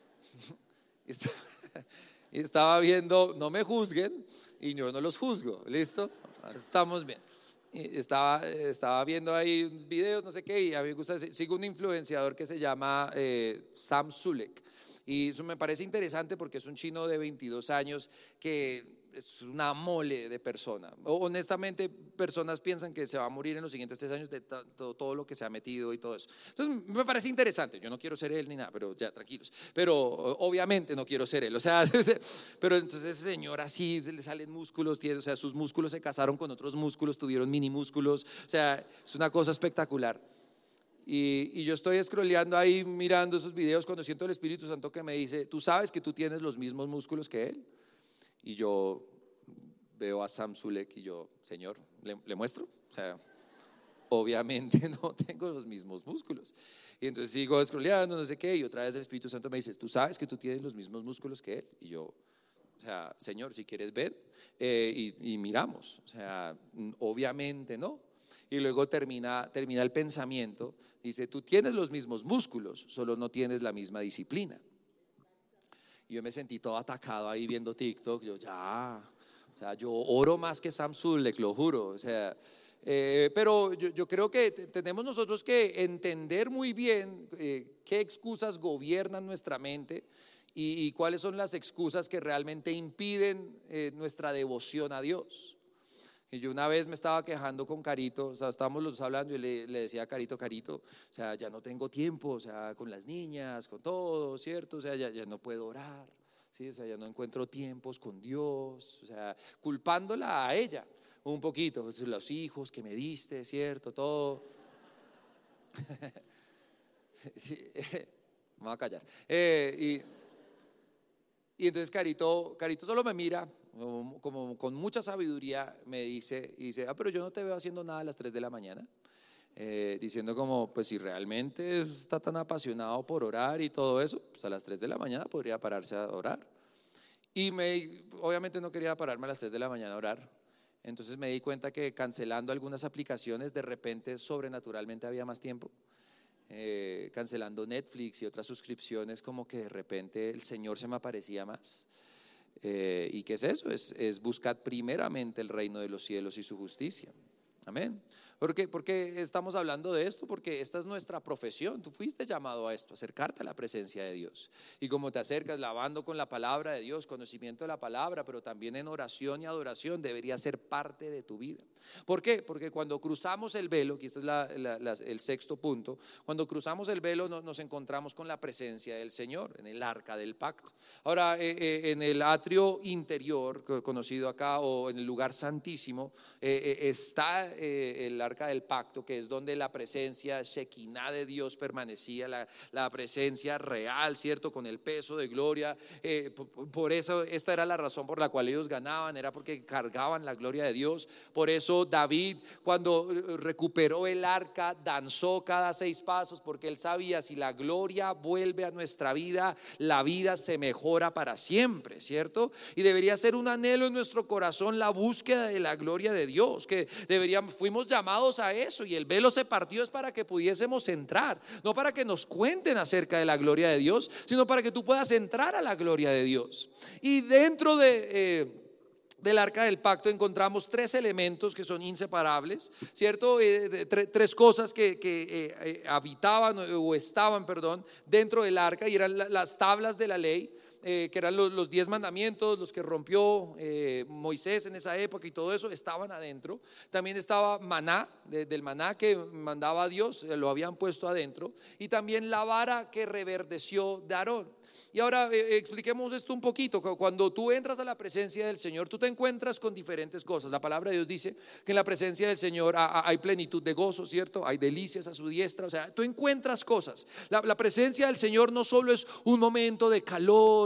y estaba viendo, no me juzguen y yo no los juzgo, ¿listo? Estamos bien. Estaba, estaba viendo ahí videos, no sé qué, y a mí me gusta, sigo un influenciador que se llama eh, Sam Sulek, y eso me parece interesante porque es un chino de veintidós años que es una mole de persona. Honestamente, personas piensan que se va a morir en los siguientes tres años de todo, todo lo que se ha metido y todo eso. Entonces, me parece interesante. Yo no quiero ser él ni nada, pero ya, tranquilos. Pero obviamente no quiero ser él. O sea, pero entonces ese señor así, se le salen músculos, tiene, o sea, sus músculos se casaron con otros músculos, tuvieron mini músculos. O sea, es una cosa espectacular. Y, y yo estoy scrolleando ahí mirando esos videos cuando siento el Espíritu Santo que me dice, ¿tú sabes que tú tienes los mismos músculos que él? Y yo veo a Sam Sulek y yo, Señor, ¿le, le muestro? O sea, obviamente no tengo los mismos músculos. Y entonces sigo scrolleando, no sé qué, y otra vez el Espíritu Santo me dice, ¿tú sabes que tú tienes los mismos músculos que él? Y yo, o sea, Señor, si quieres ven eh, y, y miramos. O sea, obviamente no. Y luego termina, termina el pensamiento, dice, tú tienes los mismos músculos, solo no tienes la misma disciplina. Y yo me sentí todo atacado ahí viendo TikTok, yo ya, o sea, yo oro más que Sam Sulek, lo juro, o sea, eh, pero yo, yo creo que tenemos nosotros que entender muy bien eh, qué excusas gobiernan nuestra mente y, y cuáles son las excusas que realmente impiden eh, nuestra devoción a Dios. Y yo una vez me estaba quejando con Carito, o sea, estábamos los dos hablando y le, le decía a Carito, Carito, o sea, ya no tengo tiempo, o sea, con las niñas, con todo, ¿cierto? O sea, ya, ya no puedo orar, ¿sí? O sea, ya no encuentro tiempos con Dios, o sea, culpándola a ella un poquito, pues, los hijos que me diste, ¿cierto? Todo. Sí, me voy a callar. Eh, y, y entonces Carito, Carito solo me mira, Como, como con mucha sabiduría me dice, y dice, ah, pero yo no te veo haciendo nada a las tres de la mañana, eh, diciendo como, pues si realmente está tan apasionado por orar y todo eso, pues a las tres de la mañana podría pararse a orar. Y me, obviamente no quería pararme a las tres de la mañana a orar, entonces me di cuenta que cancelando algunas aplicaciones de repente sobrenaturalmente había más tiempo. Eh, cancelando Netflix y otras suscripciones, como que de repente el Señor se me aparecía más. Eh, ¿Y qué es eso? Es, es buscar primeramente el reino de los cielos y su justicia. Amén. ¿Por qué? ¿Por qué estamos hablando de esto? Porque esta es nuestra profesión. Tú fuiste llamado a esto, acercarte a la presencia de Dios. Y como te acercas lavando con la palabra de Dios, conocimiento de la palabra, pero también en oración y adoración, debería ser parte de tu vida. ¿Por qué? Porque cuando cruzamos el velo, que este es la, la, la, el sexto punto, cuando cruzamos el velo no, nos encontramos con la presencia del Señor, en el arca del pacto. Ahora, eh, eh, en el atrio interior, conocido acá, o en el lugar santísimo, eh, eh, está eh, el arca del pacto, que es donde la presencia Shekinah de Dios permanecía, la, la presencia real, ¿cierto? Con el peso de gloria. Eh, por, por eso, esta era la razón por la cual ellos ganaban, era porque cargaban la gloria de Dios. Por eso David, cuando recuperó el arca, danzó cada seis pasos, porque él sabía, si la gloria vuelve a nuestra vida, la vida se mejora para siempre, ¿cierto? Y debería ser un anhelo en nuestro corazón la búsqueda de la gloria de Dios, que deberíamos, fuimos llamados a eso, y el velo se partió es para que pudiésemos entrar, no para que nos cuenten acerca de la gloria de Dios, sino para que tú puedas entrar a la gloria de Dios. Y dentro de eh, del arca del pacto encontramos tres elementos que son inseparables, ¿cierto? Eh, tre, tres cosas que, que eh, eh, habitaban o estaban, perdón, dentro del arca, y eran la, las tablas de la ley. Eh, que eran los, los diez mandamientos, los que rompió eh, Moisés en esa época, y todo eso estaban adentro. También estaba maná, de, del maná que mandaba Dios, eh, lo habían puesto adentro, y también la vara que reverdeció de Aarón. Y ahora eh, expliquemos esto un poquito. Cuando tú entras a la presencia del Señor, tú te encuentras con diferentes cosas. La palabra de Dios dice que en la presencia del Señor hay plenitud de gozo, ¿cierto? Hay delicias a su diestra. O sea, tú encuentras cosas. La, la presencia del Señor no solo es un momento de calor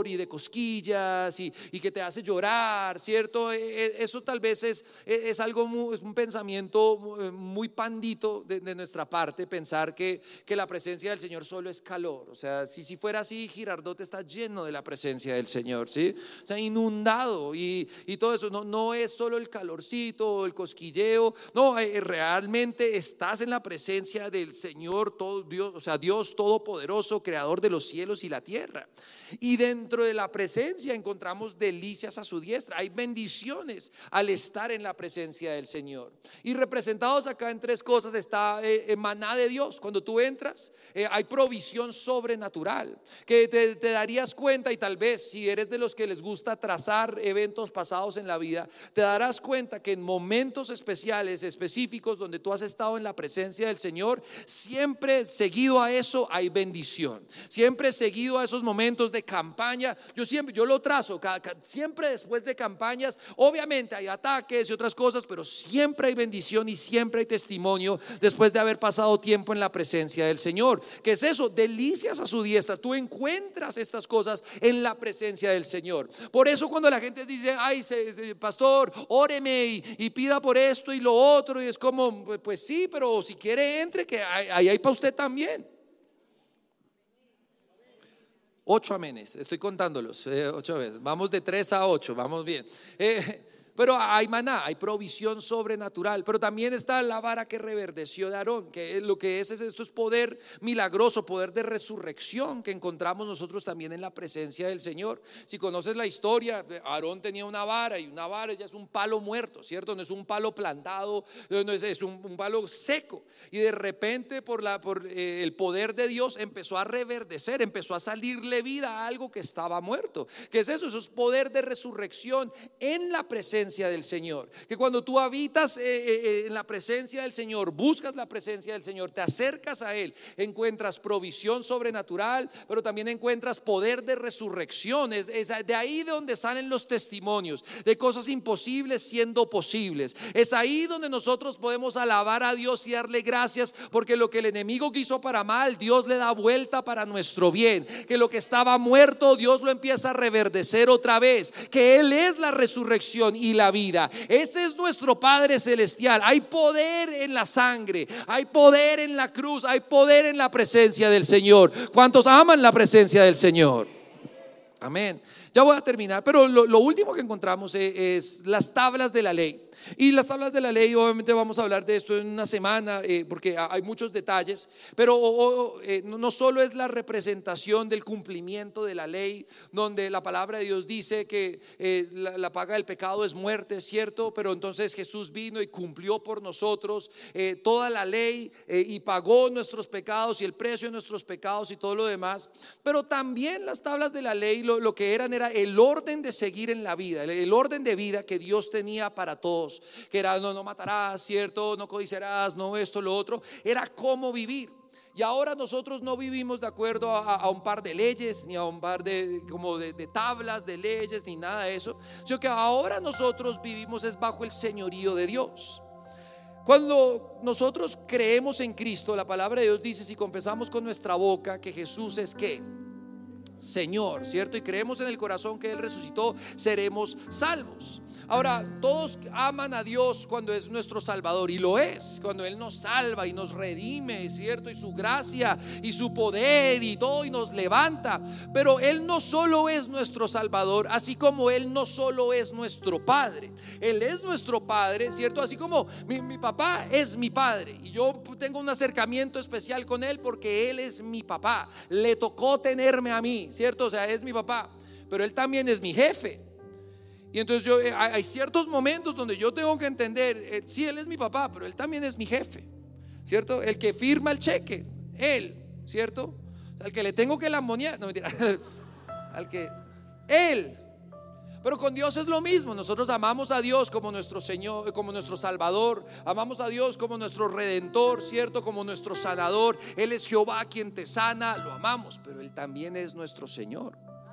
y de cosquillas y, y que te hace llorar, ¿cierto? Eso tal vez es, es algo, muy, es un pensamiento muy pandito de, de nuestra parte, pensar que, que la presencia del Señor solo es calor. O sea, si, si fuera así, Girardot está lleno de la presencia del Señor, ¿sí? O sea, inundado y, y todo eso. No, no es solo el calorcito, el cosquilleo, no, realmente estás en la presencia del Señor, todo Dios, o sea, Dios todopoderoso, creador de los cielos y la tierra. Y dentro de la presencia encontramos delicias a su diestra. Hay bendiciones al estar en la presencia del Señor. Y representados acá en tres cosas está eh, maná de Dios. Cuando tú entras, eh, hay provisión sobrenatural que te, te darías cuenta, y tal vez si eres de los que les gusta trazar eventos pasados en la vida, te darás cuenta que en momentos especiales, específicos, donde tú has estado en la presencia del Señor, siempre seguido a eso hay bendición. Siempre seguido a esos momentos de campaña, yo siempre, yo lo trazo, cada, cada, siempre después de campañas, obviamente hay ataques y otras cosas, pero siempre hay bendición y siempre hay testimonio después de haber pasado tiempo en la presencia del Señor. ¿Qué es eso? Delicias a su diestra. Tú encuentras estas cosas en la presencia del Señor. Por eso cuando la gente dice, ay, se, se, pastor, óreme y, y pida por esto y lo otro, y es como, pues, pues sí, pero si quiere entre, que ahí hay, hay para usted también. Ocho amenes, estoy contándolos, eh, ocho veces. Vamos de tres a ocho, vamos bien. Eh, pero hay maná, hay provisión sobrenatural. Pero también está la vara que reverdeció de Aarón, que lo que es, es esto es poder milagroso, poder de resurrección que encontramos nosotros también en la presencia del Señor. Si conoces la historia, Aarón tenía una vara, y una vara ya es un palo muerto, ¿cierto? No es un palo plantado, no es, es un, un palo seco. Y de repente por, la, por eh, el poder de Dios empezó a reverdecer, empezó a salirle vida a algo que estaba muerto. ¿Qué es eso? Eso es poder de resurrección en la presencia del Señor. Que cuando tú habitas eh, eh, en la presencia del Señor, buscas la presencia del Señor, te acercas a Él, encuentras provisión sobrenatural, pero también encuentras poder de resurrección. Es, es de ahí de donde salen los testimonios de cosas imposibles siendo posibles. Es ahí donde nosotros podemos alabar a Dios y darle gracias, porque lo que el enemigo quiso para mal, Dios le da vuelta para nuestro bien. Que lo que estaba muerto, Dios lo empieza a reverdecer otra vez. Que Él es la resurrección y la vida. Ese es nuestro Padre celestial. Hay poder en la sangre, hay poder en la cruz, hay poder en la presencia del Señor. ¿Cuántos aman la presencia del Señor? Amén. Ya voy a terminar, pero lo, lo último que encontramos es, es las tablas de la ley. Y las tablas de la ley, obviamente vamos a hablar de esto en una semana, eh, porque hay muchos detalles, pero oh, eh, no solo es la representación del cumplimiento de la ley, donde la palabra de Dios dice que eh, la, la paga del pecado es muerte, ¿cierto? Pero entonces Jesús vino y cumplió por nosotros eh, toda la ley eh, y pagó nuestros pecados y el precio de nuestros pecados y todo lo demás. Pero también las tablas de la ley lo, lo que eran era el orden de seguir en la vida, el, el orden de vida que Dios tenía para todos. Que era no, no matarás, cierto, no codiciarás, no esto, lo otro. Era cómo vivir. Y ahora nosotros no vivimos de acuerdo a, a un par de leyes, ni a un par de, como de, de tablas de leyes, ni nada de eso, sino que ahora nosotros vivimos es bajo el señorío de Dios. Cuando nosotros creemos en Cristo, la palabra de Dios dice, si confesamos con nuestra boca que Jesús es ¿qué? Señor, ¿cierto? Y creemos en el corazón que Él resucitó, seremos salvos. Ahora, todos aman a Dios cuando es nuestro Salvador, y lo es, cuando Él nos salva y nos redime, ¿cierto? Y su gracia y su poder y todo, y nos levanta. Pero Él no solo es nuestro Salvador, así como Él no solo es nuestro Padre. Él es nuestro Padre, ¿cierto? Así como mi, mi papá es mi padre, y yo tengo un acercamiento especial con Él porque Él es mi papá. Le tocó tenerme a mí, ¿cierto? O sea, es mi papá, pero Él también es mi jefe. Y entonces yo, hay ciertos momentos donde yo tengo que entender, eh, sí, Él es mi papá, pero Él también es mi jefe, ¿cierto? El que firma el cheque, Él, ¿cierto? O sea, al que le tengo que lambonear, no mentira, al que, Él. Pero con Dios es lo mismo. Nosotros amamos a Dios como nuestro Señor, como nuestro Salvador. Amamos a Dios como nuestro Redentor, ¿cierto? Como nuestro sanador. Él es Jehová quien te sana, lo amamos, pero Él también es nuestro Señor.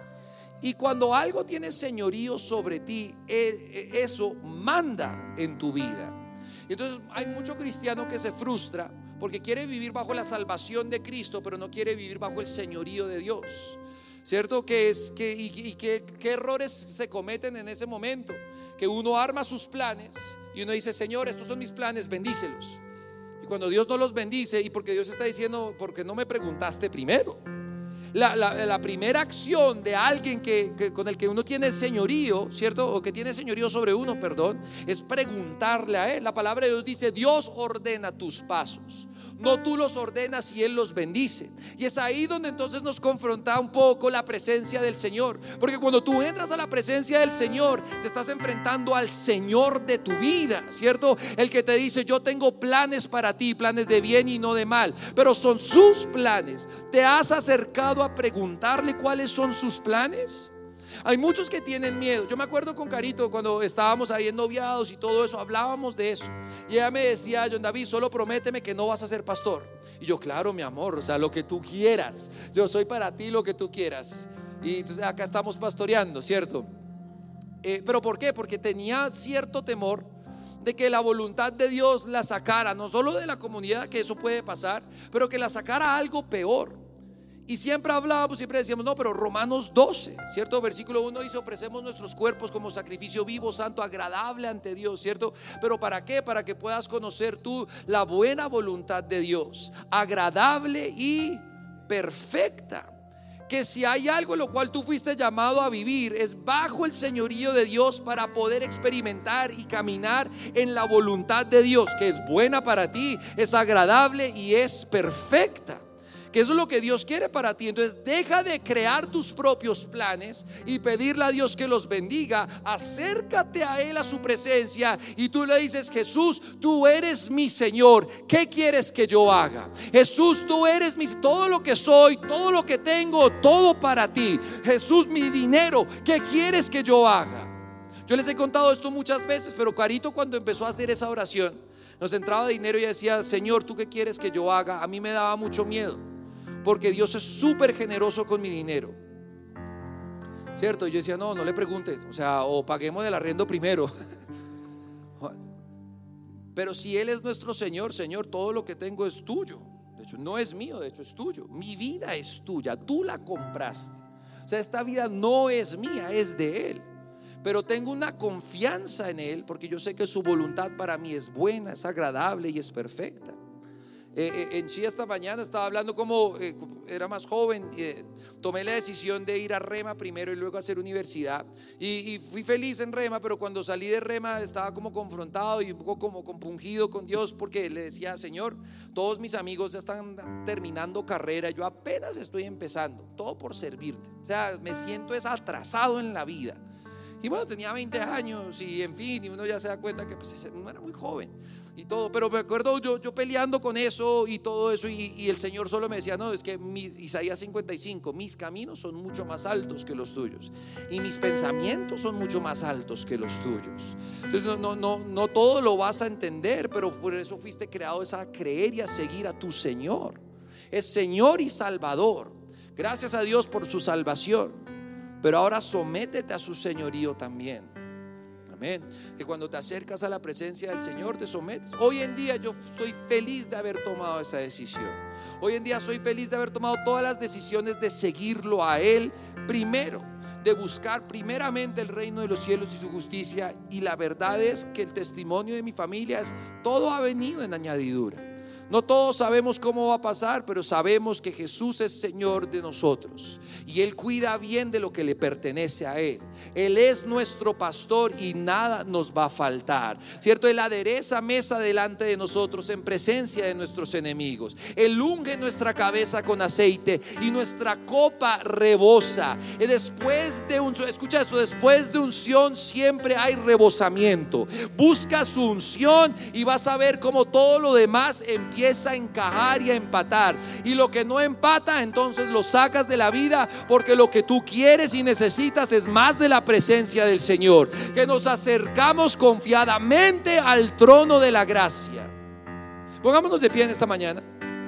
Y cuando algo tiene señorío sobre ti, eso manda en tu vida. Y entonces hay mucho cristiano que se frustra porque quiere vivir bajo la salvación de Cristo, pero no quiere vivir bajo el señorío de Dios. ¿cierto? Que es, que, y y que, qué errores se cometen en ese momento, que uno arma sus planes y uno dice: Señor, estos son mis planes, bendícelos. Y cuando Dios no los bendice, y porque Dios está diciendo: porque no me preguntaste primero. La, la, la primera acción de alguien que, que, con el que uno tiene señorío, ¿cierto? O que tiene señorío sobre uno, perdón, es preguntarle a Él. La palabra de Dios dice: Dios ordena tus pasos, no tú los ordenas y Él los bendice. Y es ahí donde entonces nos confronta un poco la presencia del Señor, porque cuando tú entras a la presencia del Señor, te estás enfrentando al Señor de tu vida, ¿cierto? El que te dice: yo tengo planes para ti, planes de bien y no de mal, pero son sus planes. ¿Te has acercado a preguntarle cuáles son sus planes? Hay muchos que tienen miedo. Yo me acuerdo con Carito cuando estábamos ahí en noviados y todo eso, hablábamos de eso, y ella me decía: John David, solo prométeme que no vas a ser pastor. Y yo: claro, mi amor, o sea, lo que tú quieras, yo soy para ti lo que tú quieras. Y entonces acá estamos pastoreando, ¿cierto? Eh, ¿Pero por qué? Porque tenía cierto temor de que la voluntad de Dios la sacara, no solo de la comunidad, que eso puede pasar, pero que la sacara a algo peor. Y siempre hablábamos, siempre decíamos: no, pero Romanos doce, ¿cierto? Versículo uno dice: ofrecemos nuestros cuerpos como sacrificio vivo, santo, agradable ante Dios, ¿cierto? Pero ¿para qué? Para que puedas conocer tú la buena voluntad de Dios, agradable y perfecta. Que si hay algo en lo cual tú fuiste llamado a vivir, es bajo el señorío de Dios, para poder experimentar y caminar en la voluntad de Dios, que es buena para ti, es agradable y es perfecta. Que eso es lo que Dios quiere para ti. Entonces deja de crear tus propios planes y pedirle a Dios que los bendiga. Acércate a Él, a su presencia, y tú le dices: Jesús, tú eres mi Señor, ¿qué quieres que yo haga? Jesús, tú eres mi, todo lo que soy, todo lo que tengo, todo para ti. Jesús, mi dinero, ¿qué quieres que yo haga? Yo les he contado esto muchas veces, pero Carito, cuando empezó a hacer esa oración, nos entraba dinero y decía: Señor, ¿tú qué quieres que yo haga? A mí me daba mucho miedo, porque Dios es súper generoso con mi dinero, ¿cierto? Yo decía: no, no le preguntes, o sea, o paguemos el arriendo primero. Pero si Él es nuestro Señor: Señor, todo lo que tengo es tuyo. De hecho, no es mío, de hecho es tuyo. Mi vida es tuya, tú la compraste. O sea, esta vida no es mía, es de Él. Pero tengo una confianza en Él, porque yo sé que su voluntad para mí es buena, es agradable y es perfecta. Eh, eh, en sí, esta mañana estaba hablando como eh, era más joven, eh, tomé la decisión de ir a Rema primero y luego a hacer universidad, y, y fui feliz en Rema, pero cuando salí de Rema estaba como confrontado y un poco como compungido con Dios, porque le decía: Señor, todos mis amigos ya están terminando carrera, yo apenas estoy empezando, todo por servirte. O sea, me siento es atrasado en la vida. Y bueno, tenía veinte años y en fin, y uno ya se da cuenta que pues, uno era muy joven y todo, pero me acuerdo yo, yo peleando con eso y todo eso, y, y el Señor solo me decía: no, es que mi, Isaías cincuenta y cinco, mis caminos son mucho más altos que los tuyos y mis pensamientos son mucho más altos que los tuyos. Entonces no, no, no, no todo lo vas a entender, pero por eso fuiste creado, es a creer y a seguir a tu Señor. Es Señor y Salvador. Gracias a Dios por su salvación, pero ahora sométete a su señorío también. Amén. Que cuando te acercas a la presencia del Señor te sometes. Hoy en día yo soy feliz de haber tomado esa decisión. Hoy en día soy feliz de haber tomado todas las decisiones de seguirlo a Él primero, de buscar primeramente el reino de los cielos y su justicia. Y la verdad es que el testimonio de mi familia es: todo ha venido en añadidura. No todos sabemos cómo va a pasar, pero sabemos que Jesús es Señor de nosotros y Él cuida bien de lo que le pertenece a Él. Él es nuestro pastor y nada nos va a faltar, ¿cierto? Él adereza mesa delante de nosotros en presencia de nuestros enemigos. Él unge nuestra cabeza con aceite y nuestra copa rebosa. Y después de un, escucha esto, después de unción siempre hay rebosamiento. Busca su unción y vas a ver cómo todo lo demás empieza empieza a encajar y a empatar, y lo que no empata entonces lo sacas de la vida, porque lo que tú quieres y necesitas es más de la presencia del Señor. Que nos acercamos confiadamente al trono de la gracia. Pongámonos de pie en esta mañana.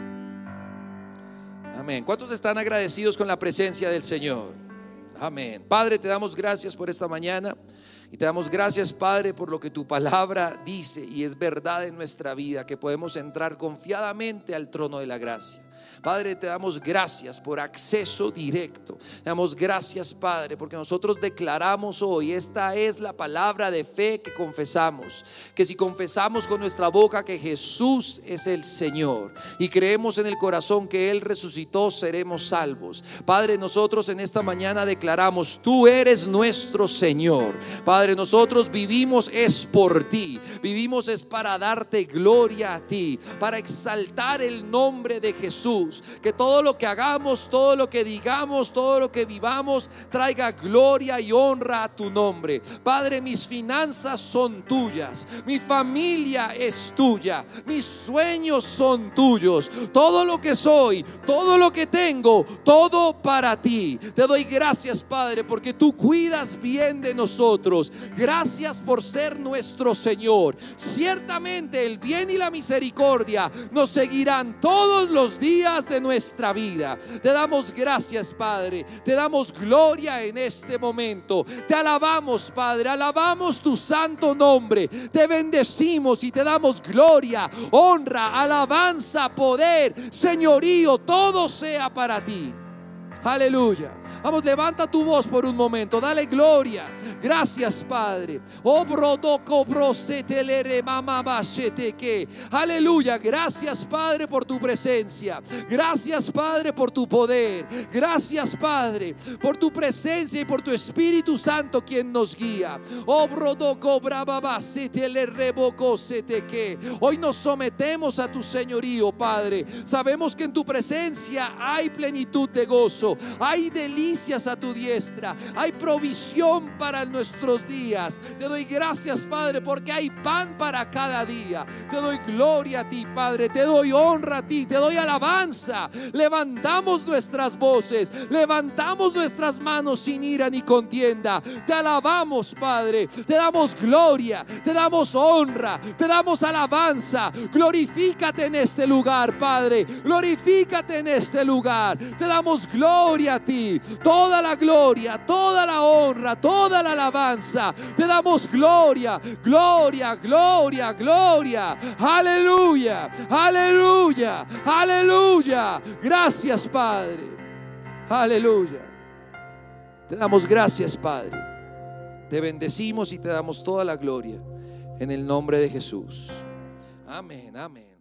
Amén. ¿Cuántos están agradecidos con la presencia del Señor? Amén. Padre, te damos gracias por esta mañana. Y te damos gracias, Padre, por lo que tu palabra dice y es verdad en nuestra vida, que podemos entrar confiadamente al trono de la gracia. Padre, te damos gracias por acceso directo. Te damos gracias, Padre, porque nosotros declaramos hoy, esta es la palabra de fe que confesamos, que si confesamos con nuestra boca que Jesús es el Señor y creemos en el corazón que Él resucitó, seremos salvos. Padre, nosotros en esta mañana declaramos, tú eres nuestro Señor. Padre, nosotros vivimos es por ti, vivimos es para darte gloria a ti, para exaltar el nombre de Jesús. Que todo lo que hagamos, todo lo que digamos, todo lo que vivamos traiga gloria y honra a tu nombre. Padre, mis finanzas son tuyas, mi familia es tuya, mis sueños son tuyos, todo lo que soy, todo lo que tengo, todo para ti. Te doy gracias, Padre, porque tú cuidas bien de nosotros. Gracias por ser nuestro Señor. Ciertamente el bien y la misericordia nos seguirán todos los días de nuestra vida. Te damos gracias, Padre, te damos gloria en este momento, te alabamos, Padre, alabamos tu santo nombre, te bendecimos y te damos gloria, honra, alabanza, poder, señorío, todo sea para ti. Aleluya. Vamos, levanta tu voz por un momento, dale gloria. Gracias, Padre. Aleluya. Gracias, Padre, por tu presencia. Gracias, Padre, por tu poder. Gracias, Padre, por tu presencia y por tu Espíritu Santo, quien nos guía. Hoy nos sometemos a tu señorío, Padre. Sabemos que en tu presencia hay plenitud de gozo, hay delicias a tu diestra, hay provisión para nuestros días. Te doy gracias, Padre, porque hay pan para cada día. Te doy gloria a ti, Padre, te doy honra a ti, te doy alabanza. Levantamos nuestras voces, levantamos nuestras manos sin ira ni contienda. Te alabamos, Padre, te damos gloria, te damos honra, te damos alabanza. Glorifícate en este lugar, Padre, glorifícate en este lugar. Te damos gloria a ti, toda la gloria, toda la honra, toda la alabanza. Te damos gloria, gloria, gloria, gloria. Aleluya, aleluya, aleluya. Gracias, Padre. Aleluya. Te damos gracias, Padre. Te bendecimos y te damos toda la gloria en el nombre de Jesús. Amén, amén.